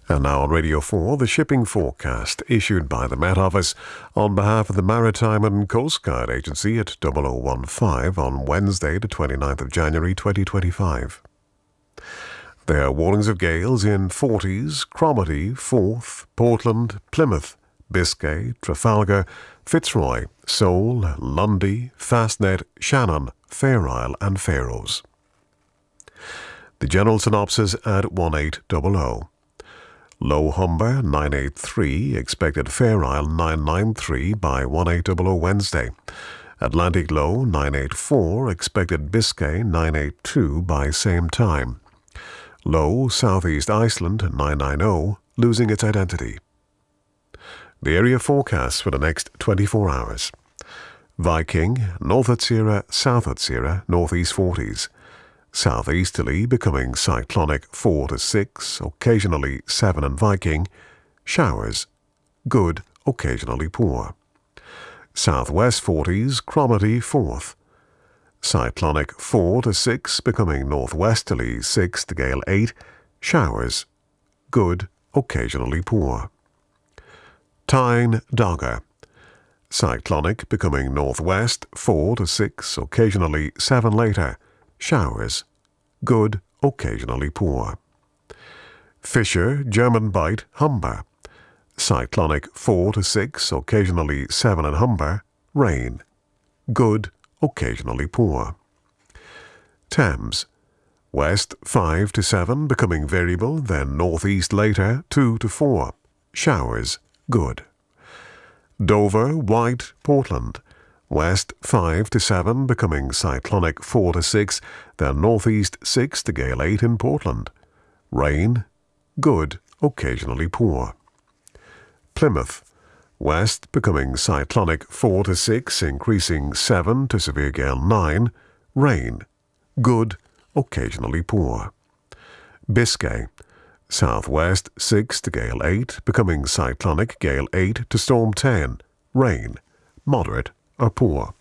And now on Radio 4, the shipping forecast issued by the Met Office on behalf of the Maritime and Coast Guard Agency at 0015 on Wednesday, the 29th of January 2025. There are warnings of gales in Forties, Cromarty, Forth, Portland, Plymouth, Biscay, Trafalgar, Fitzroy, Seoul, Lundy, Fastnet, Shannon, Fair Isle and Faroes. The general synopsis at 1800. Low Humber 983, expected Fair Isle 993 by 1800 Wednesday. Atlantic low 984, expected Biscay 982 by same time. Low Southeast Iceland 990, losing its identity. The area forecasts for the next 24 hours. Viking, North Atsira, South Atsira, Northeast 40s. Southeasterly becoming cyclonic 4 to 6, occasionally 7 in Viking. Showers, good, occasionally poor. Southwest 40s, Cromarty 4th. Cyclonic 4 to 6, becoming northwesterly 6 to gale 8. Showers, good, occasionally poor. Tyne, Dogger. Cyclonic becoming northwest 4 to 6, occasionally 7 later. Showers, good, occasionally poor. Fisher, German Bight, Humber. Cyclonic 4 to 6, occasionally 7 in Humber. Rain, good, occasionally poor. Thames, west 5 to 7, becoming variable, then northeast later 2 to 4. Showers, good. Dover, White, Portland. West 5 to 7, becoming cyclonic 4 to 6, then northeast 6 to gale 8 in Portland. Rain, good, occasionally poor. Plymouth, west becoming cyclonic 4 to 6, increasing 7 to severe gale 9. Rain, good, occasionally poor. Biscay, southwest 6 to gale 8, becoming cyclonic gale 8 to storm 10. Rain, moderate or poor.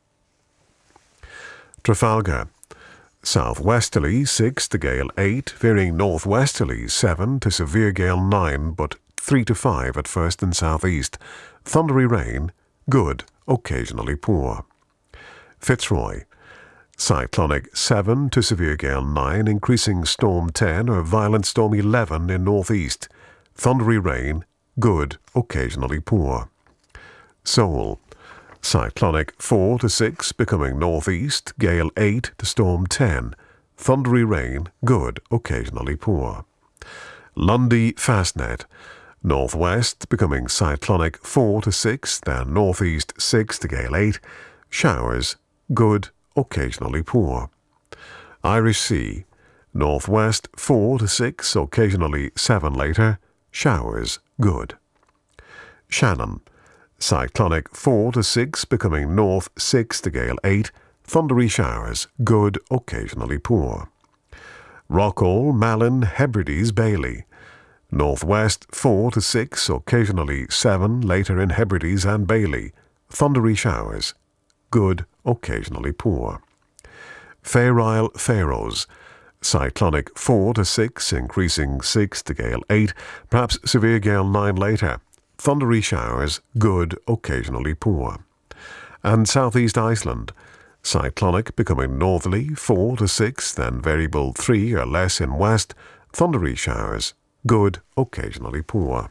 Trafalgar, southwesterly 6 to gale 8, veering northwesterly 7 to severe gale 9, but 3 to 5 at first and southeast. Thundery rain, good, occasionally poor. Fitzroy, cyclonic 7 to severe gale 9, increasing storm 10 or violent storm 11 in northeast. Thundery rain, good, occasionally poor. Seoul, cyclonic 4 to 6, becoming northeast, gale 8 to storm 10. Thundery rain, good, occasionally poor. Lundy, Fastnet, northwest, becoming cyclonic 4 to 6, then northeast 6 to gale 8. Showers, good, occasionally poor. Irish Sea, northwest 4 to 6, occasionally 7 later. Showers, good. Shannon, cyclonic 4 to 6, becoming north 6 to gale 8. Thundery showers, good, occasionally poor. Rockall, Malin, Hebrides, Bailey. Northwest 4 to 6, occasionally 7 later in Hebrides and Bailey. Thundery showers, good, occasionally poor. Fair Isle, Faroes. Cyclonic 4 to 6, increasing 6 to gale 8, perhaps severe gale 9 later. Thundery showers, good, occasionally poor. And southeast Iceland, cyclonic becoming northerly 4 to 6, then variable 3 or less in west. Thundery showers, good, occasionally poor.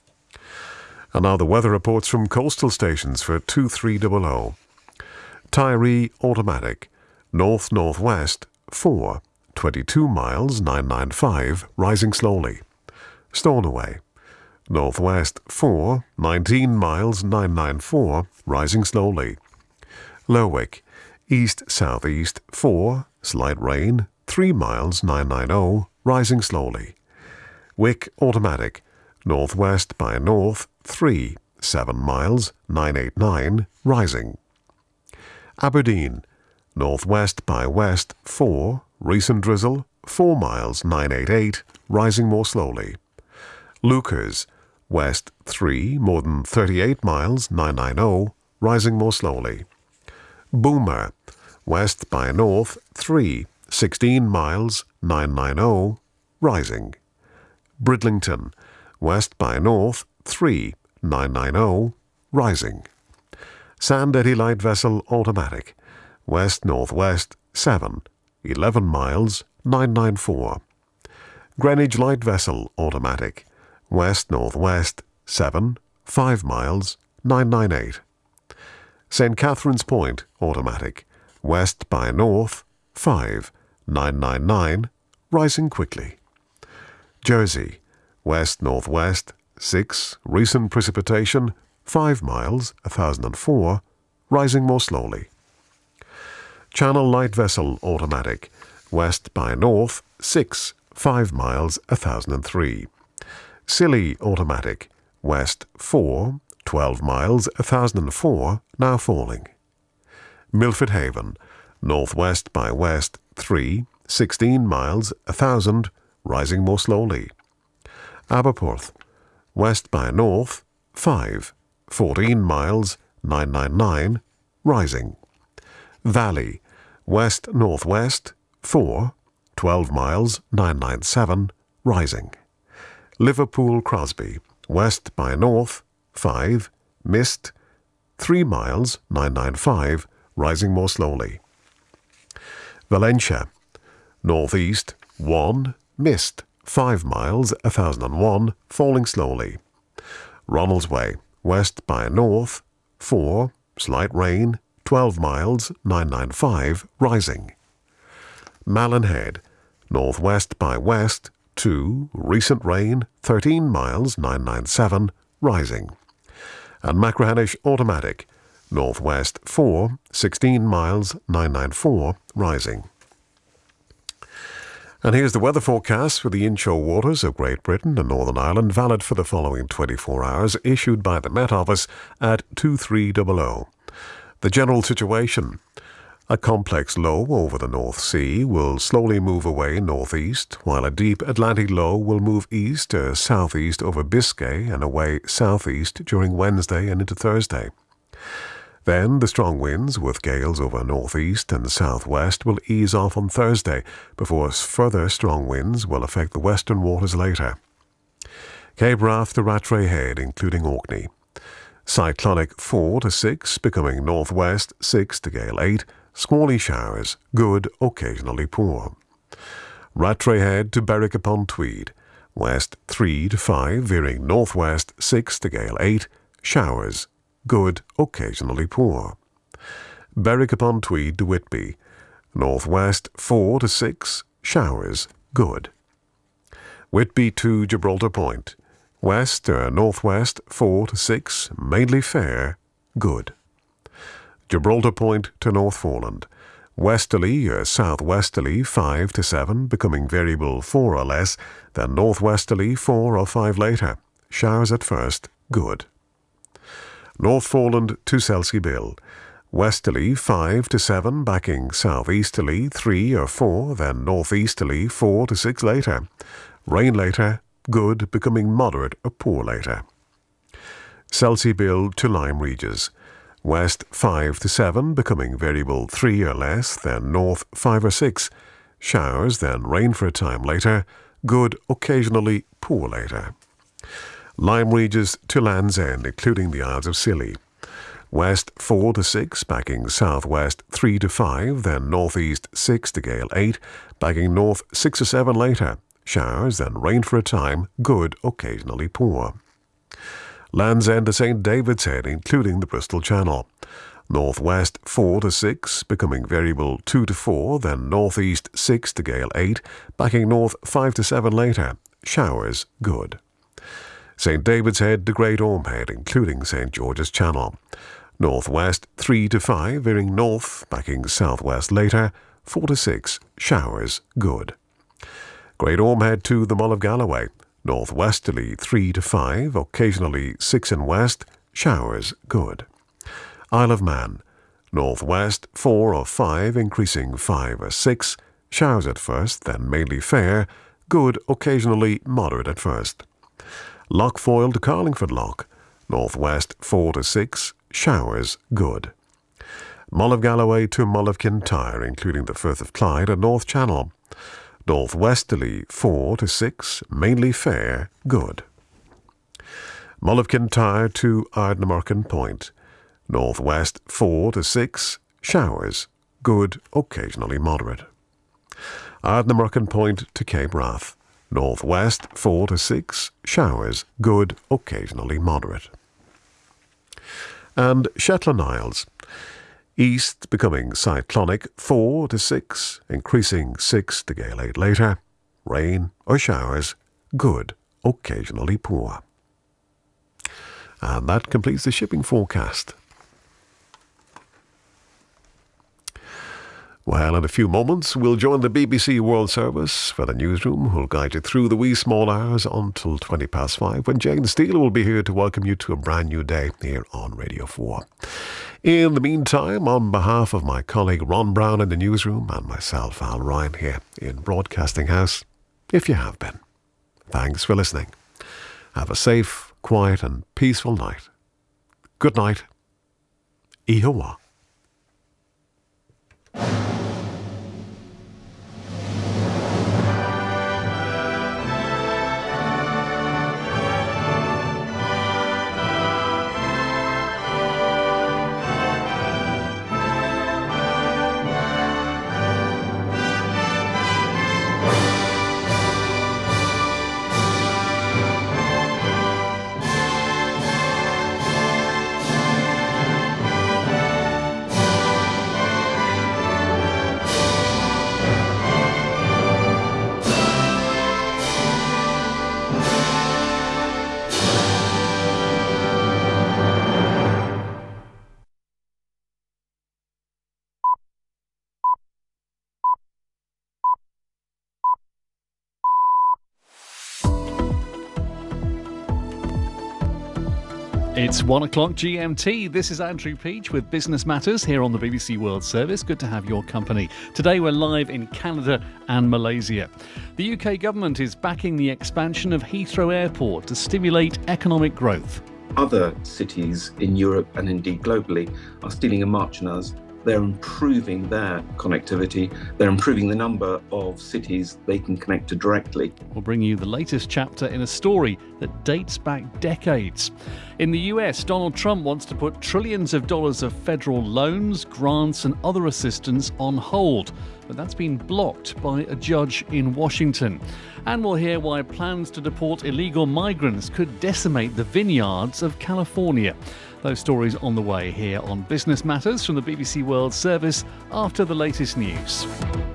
And now the weather reports from coastal stations for 2300. Tyree automatic, north-northwest 4, 22 miles 995, rising slowly. Stornoway, northwest 4, 19 miles 994, rising slowly. Lerwick, east-southeast 4, slight rain 3 miles 990, rising slowly. Wick automatic, northwest by north 3, 7 miles 989, rising. Aberdeen, northwest by west 4, recent drizzle 4 miles 988, rising more slowly. Leuchars, west 3, more than 38 miles 990, rising more slowly. Boomer, west by north 3, 16 miles 990, rising. Bridlington, west by north 3, 990, rising. Sandetti light vessel automatic, west-northwest 7, 11 miles, 994. Greenwich light vessel automatic, west-northwest 7, 5 miles, 998. St. Catherine's Point automatic, west by north 5, 999, rising quickly. Jersey, west-northwest 6, recent precipitation 5 miles, 1004, rising more slowly. Channel light vessel automatic, west by north 6, 5 miles, 1003. Scilly automatic, west 4, 12 miles, 1004, now falling. Milford Haven, northwest by west 3, 16 miles, 1000, rising more slowly. Aberporth, west by north 5, 14 miles, 999, rising. Valley, west-northwest 4, 12 miles, 997, rising. Liverpool Crosby, west by north 5, mist 3 miles, 995, rising more slowly. Valentia, northeast 1, mist 5 miles, 1001, falling slowly. Ronaldsway, west by north 4, slight rain 12 miles, 995, rising. Malin northwest by west 2, recent rain 13 miles, 997, rising. And Machrihanish automatic, northwest 4, 16 miles, 994, rising. And here's the weather forecast for the inshore waters of Great Britain and Northern Ireland, valid for the following 24 hours, issued by the Met Office at 2300. The general situation. A complex low over the North Sea will slowly move away northeast, while a deep Atlantic low will move east to southeast over Biscay and away southeast during Wednesday and into Thursday. Then the strong winds with gales over northeast and southwest will ease off on Thursday, before further strong winds will affect the western waters later. Cape Wrath to Rattray Head, including Orkney. Cyclonic 4 to 6, becoming northwest 6 to gale 8, squally showers, good, occasionally poor. Rattray Head to Berwick upon Tweed, west 3 to 5, veering northwest 6 to gale 8, showers, good, occasionally poor. Berwick upon Tweed to Whitby, northwest 4 to 6, showers, good. Whitby to Gibraltar Point, west or northwest 4 to 6, mainly fair, good. Gibraltar Point to Northforeland, westerly or southwesterly 5 to 7, becoming variable 4 or less, then northwesterly 4 or 5 later. Showers at first, good. Northforeland to Selsey Bill, westerly 5 to 7, backing southeasterly 3 or 4, then northeasterly 4 to 6 later. Rain later, good, becoming moderate or poor later. Selsey Bill to Lyme Regis, west 5 to 7, becoming variable 3 or less, then north 5 or 6. Showers, then rain for a time later, good, occasionally poor later. Lyme Regis to Land's End, including the Isles of Scilly. West 4 to 6, backing southwest 3 to 5, then northeast 6 to gale 8, backing north 6 or 7 later. Showers, then rain for a time, good, occasionally poor. Land's End to St. David's Head, including the Bristol Channel. Northwest 4 to 6, becoming variable 2 to 4, then northeast 6 to gale 8, backing north 5 to 7 later. Showers, good. St. David's Head to Great Orme Head, including St. George's Channel. Northwest 3 to 5, veering north, backing southwest later, 4 to 6, showers, good. Great Orme Head to the Mull of Galloway. Northwesterly 3 to 5, occasionally 6 in west, showers, good. Isle of Man, northwest 4 or 5, increasing 5 or 6, showers at first, then mainly fair, good, occasionally moderate at first. Loch Foyle to Carlingford Loch, northwest 4 to 6, showers, good. Mull of Galloway to Mull of Kintyre, including the Firth of Clyde and North Channel. Northwesterly 4 to 6, mainly fair, good. Mull of Kintyre to Ardnamurchan Point. Northwest 4 to 6, showers, good, occasionally moderate. Ardnamurchan Point to Cape Wrath. Northwest 4 to 6, showers, good, occasionally moderate. And Shetland Isles. East becoming cyclonic 4 to 6, increasing 6 to gale 8 later. Rain or showers, good, occasionally poor. And that completes the shipping forecast. Well, in a few moments, we'll join the BBC World Service for the newsroom, who'll guide you through the wee small hours until 5:20, when Jane Steele will be here to welcome you to a brand new day here on Radio 4. In the meantime, on behalf of my colleague Ron Brown in the newsroom and myself, Al Ryan, here in Broadcasting House, if you have been, thanks for listening. Have a safe, quiet and peaceful night. Good night. Ihawa. It's 1 o'clock GMT. This is Andrew Peach with Business Matters here on the BBC World Service. Good to have your company. Today we're live in Canada and Malaysia. The UK government is backing the expansion of Heathrow Airport to stimulate economic growth. Other cities in Europe and indeed globally are stealing a march on us. They're improving their connectivity. They're improving the number of cities they can connect to directly. We'll bring you the latest chapter in a story that dates back decades. In the US, Donald Trump wants to put trillions of dollars of federal loans, grants and other assistance on hold. But that's been blocked by a judge in Washington. And we'll hear why plans to deport illegal migrants could decimate the vineyards of California. Those stories on the way here on Business Matters from the BBC World Service after the latest news.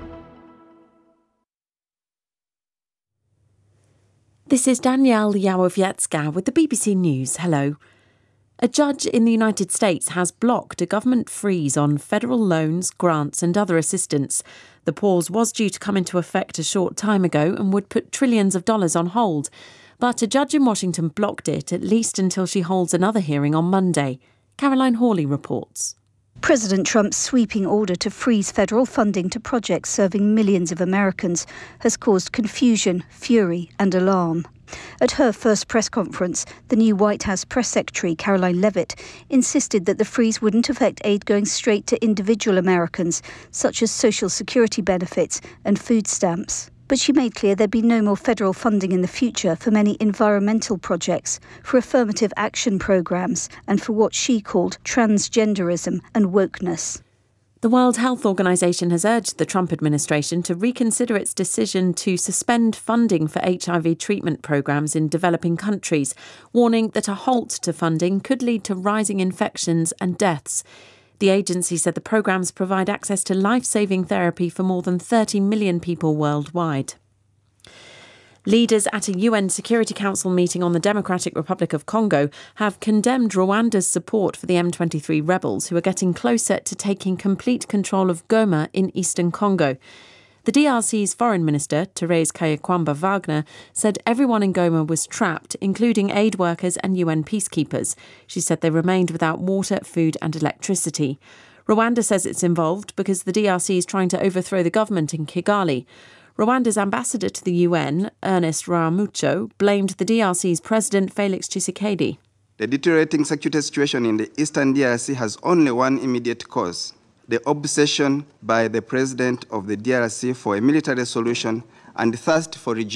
This is Danielle Yawowiecka with the BBC News. Hello. A judge in the United States has blocked a government freeze on federal loans, grants and other assistance. The pause was due to come into effect a short time ago and would put trillions of dollars on hold. But a judge in Washington blocked it, at least until she holds another hearing on Monday. Caroline Hawley reports. President Trump's sweeping order to freeze federal funding to projects serving millions of Americans has caused confusion, fury and alarm. At her first press conference, the new White House press secretary, Caroline Leavitt, insisted that the freeze wouldn't affect aid going straight to individual Americans, such as Social Security benefits and food stamps. But she made clear there'd be no more federal funding in the future for many environmental projects, for affirmative action programmes, and for what she called transgenderism and wokeness. The World Health Organization has urged the Trump administration to reconsider its decision to suspend funding for HIV treatment programs in developing countries, warning that a halt to funding could lead to rising infections and deaths. The agency said the programs provide access to life-saving therapy for more than 30 million people worldwide. Leaders at a UN Security Council meeting on the Democratic Republic of Congo have condemned Rwanda's support for the M23 rebels, who are getting closer to taking complete control of Goma in eastern Congo. The DRC's Foreign Minister, Therese Kayakwamba Wagner, said everyone in Goma was trapped, including aid workers and UN peacekeepers. She said they remained without water, food and electricity. Rwanda says it's involved because the DRC is trying to overthrow the government in Kigali. Rwanda's ambassador to the UN, Ernest Rwamucho, blamed the DRC's President Felix Tshisekedi. The deteriorating security situation in the eastern DRC has only one immediate cause: the obsession by the president of the DRC for a military solution and thirst for